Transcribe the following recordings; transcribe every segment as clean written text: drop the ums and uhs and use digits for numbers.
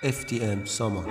FTM سامان.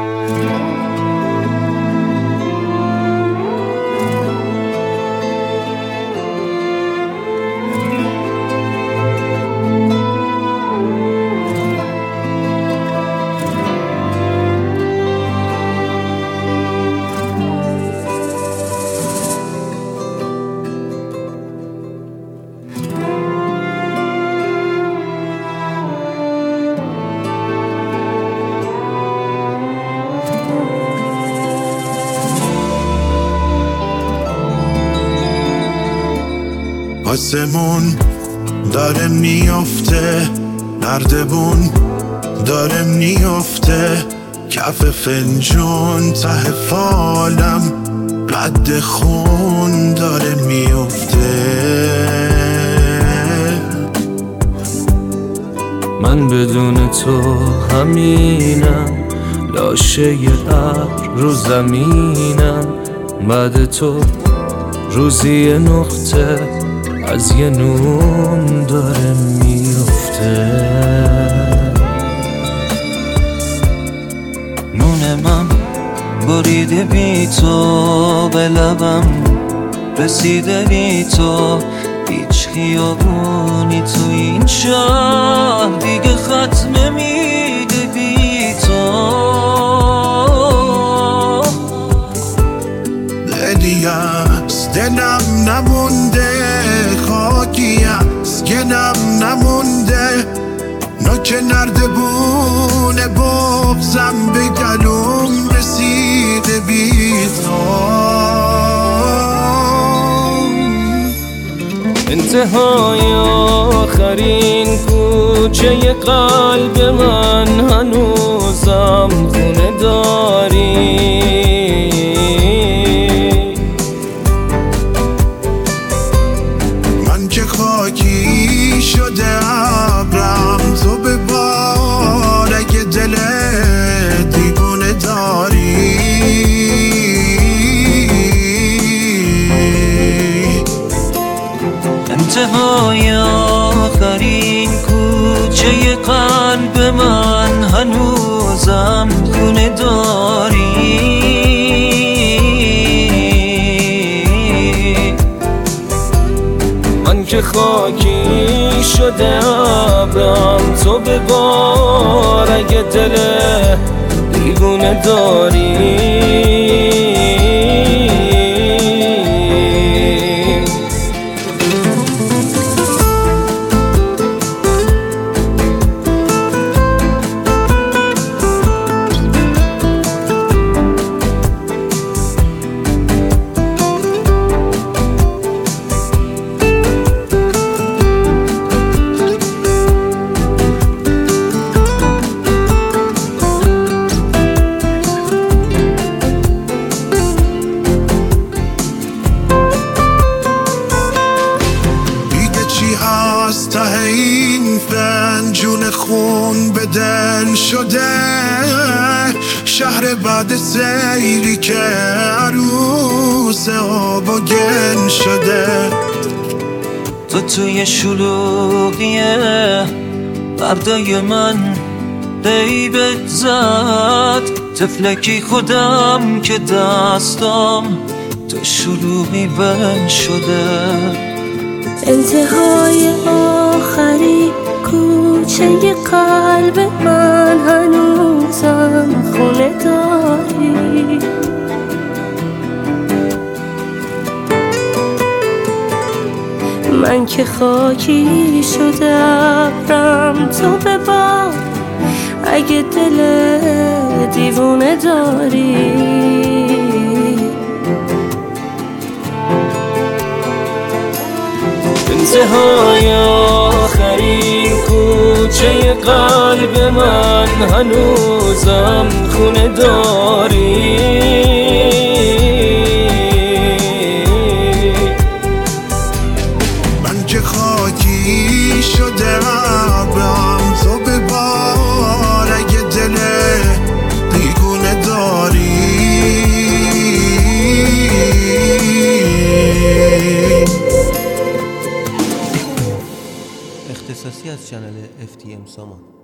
آسمون داره میافته، نردبون داره میافته، کف فنجون ته فالم رد خون داره میافته. من بدون تو همینم، لاشه ابر رو زمینم، بعد تو روزی نقطه از یه نون داره میفته. نون من بریده بی تو، به لبم رسیده بی تو، هیچ خیابونی تو این شهر دیگه ختم میده بی تو. دلی از دلم نمونده، خاکی از گلم نمونده، نوک نردبون بغضم به گلوم رسیده بی تو. انتهای آخرین کوچه قلب من هنوزم خونه داری. من که خاکی شده ابرم، تو به بار اگه دل دیوونه داری. انتهای آخرین کوچه قلب من هنوزم خونه داری. من که خاکی شده ابرم، تو به بار اگه دل دیوونه داری. ته این فنجون خون به دل شده، شهر بعد سیلی که عروس آب و گل شده. تو توی شلوغیه بردای من غیبت زد، تفلکی خودم که دستم تو شلوغی بند شده. انتهای آخری کوچه قلب من هنوزم خونه داری. من که خاکی شده ابرم، تو به بار اگه دل دیوونه داری. انتهای آخرین کوچه قلب من هنوزم خونه داری. من که خاکی شده ابرم، تو به بار اگه دل دیوونه داری. اختصاصی از چنل FTM سامان.